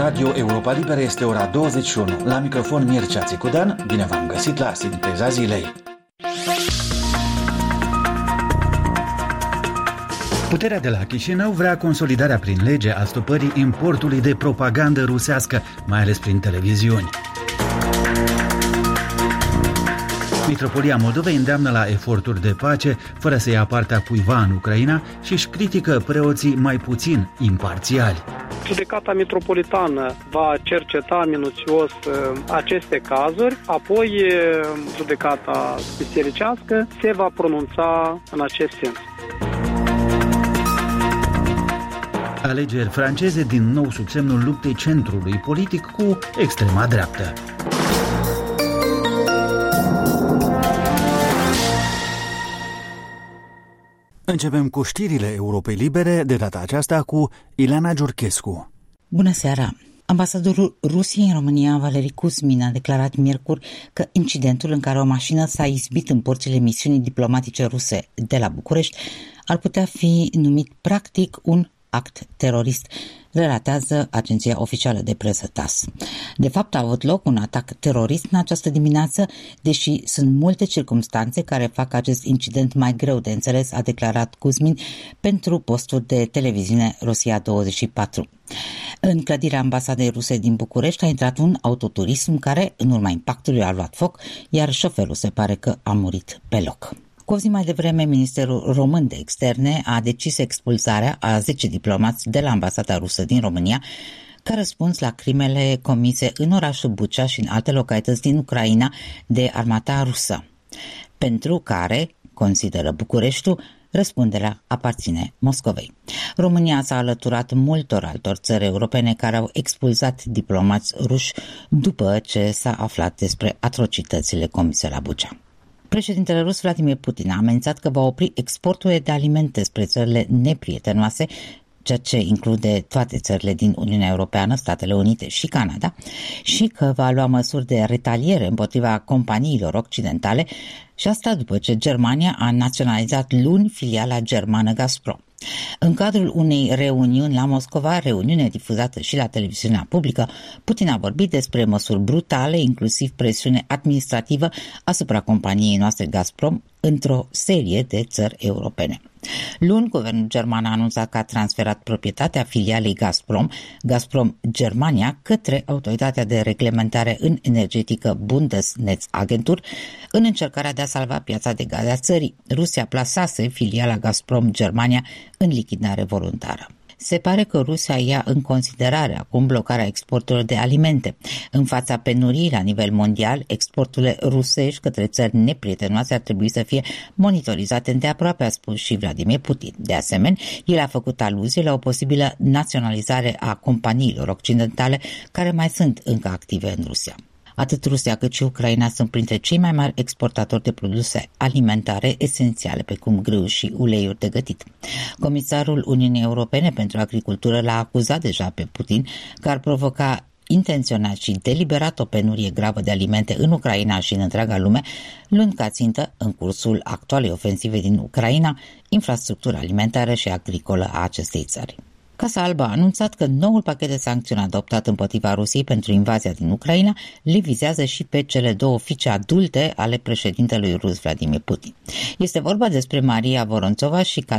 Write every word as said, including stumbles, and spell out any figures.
Radio Europa Liberă este ora douăzeci și unu. La microfon Mircea Țicudan, bine v-am găsit la Sinteza Zilei. Puterea de la Chișinău vrea consolidarea prin lege a stopării importului de propagandă rusească, mai ales prin televiziuni. Mitropolia Moldovei îndeamnă la eforturi de pace, fără să ia partea cuiva în Ucraina, și își critică preoții mai puțin imparțiali. Judecata metropolitană va cerceta minuțios aceste cazuri, apoi judecata bisericească se va pronunța în acest sens. Alegeri franceze din nou sub semnul luptei centrului politic cu extrema dreaptă. Începem cu știrile Europei Libere, de data aceasta cu Ileana Giurchescu. Bună seara! Ambasadorul Rusiei în România, Valeri Kuzmin, a declarat miercuri că incidentul în care o mașină s-a izbit în porțile misiunii diplomatice ruse de la București ar putea fi numit practic un act terorist, relatează agenția oficială de presă T A S. De fapt, a avut loc un atac terorist în această dimineață, deși sunt multe circumstanțe care fac acest incident mai greu de înțeles, a declarat Kuzmin pentru postul de televiziune Rosia douăzeci și patru. În clădirea ambasadei ruse din București a intrat un autoturism care, în urma impactului, a luat foc, iar șoferul se pare că a murit pe loc. Cu o zi mai devreme, Ministerul Român de Externe a decis expulzarea a zece diplomați de la ambasada rusă din România, ca răspuns la crimele comise în orașul Bucea și în alte localități din Ucraina de armata rusă, pentru care, consideră Bucureștiul, răspunderea aparține Moscovei. România s-a alăturat multor altor țări europene care au expulzat diplomați ruși după ce s-a aflat despre atrocitățile comise la Bucea. Președintele rus Vladimir Putin a amenințat că va opri exporturile de alimente spre țările neprietenoase, ceea ce include toate țările din Uniunea Europeană, Statele Unite și Canada, și că va lua măsuri de retaliere împotriva companiilor occidentale, și asta după ce Germania a naționalizat luni filiala germană Gazprom. În cadrul unei reuniuni la Moscova, reuniune difuzată și la televiziunea publică, Putin a vorbit despre măsuri brutale, inclusiv presiune administrativă asupra companiei noastre Gazprom într-o serie de țări europene. Luni, guvernul german a anunțat că a transferat proprietatea filialei Gazprom, Gazprom Germania, către autoritatea de reglementare în energetică Bundesnetzagentur, în încercarea de a salva piața de gaze a țării. Rusia plasase filiala Gazprom Germania în lichidare voluntară. Se pare că Rusia ia în considerare acum blocarea exporturilor de alimente. În fața penuriei la nivel mondial, exporturile rusești către țări neprietenoase ar trebui să fie monitorizate îndeaproape, a spus și Vladimir Putin. De asemenea, el a făcut aluzie la o posibilă naționalizare a companiilor occidentale care mai sunt încă active în Rusia. Atât Rusia cât și Ucraina sunt printre cei mai mari exportatori de produse alimentare esențiale, precum grâu și uleiuri de gătit. Comisarul Uniunii Europene pentru Agricultură l-a acuzat deja pe Putin că ar provoca intenționat și deliberat o penurie gravă de alimente în Ucraina și în întreaga lume, luând ca țintă, în cursul actualei ofensive din Ucraina, infrastructura alimentară și agricolă a acestei țări. Casa Albă a anunțat că noul pachet de sancțiuni adoptat împotriva Rusiei pentru invazia din Ucraina le vizează și pe cele două fiice adulte ale președintelui rus Vladimir Putin. Este vorba despre Maria Vorontsova și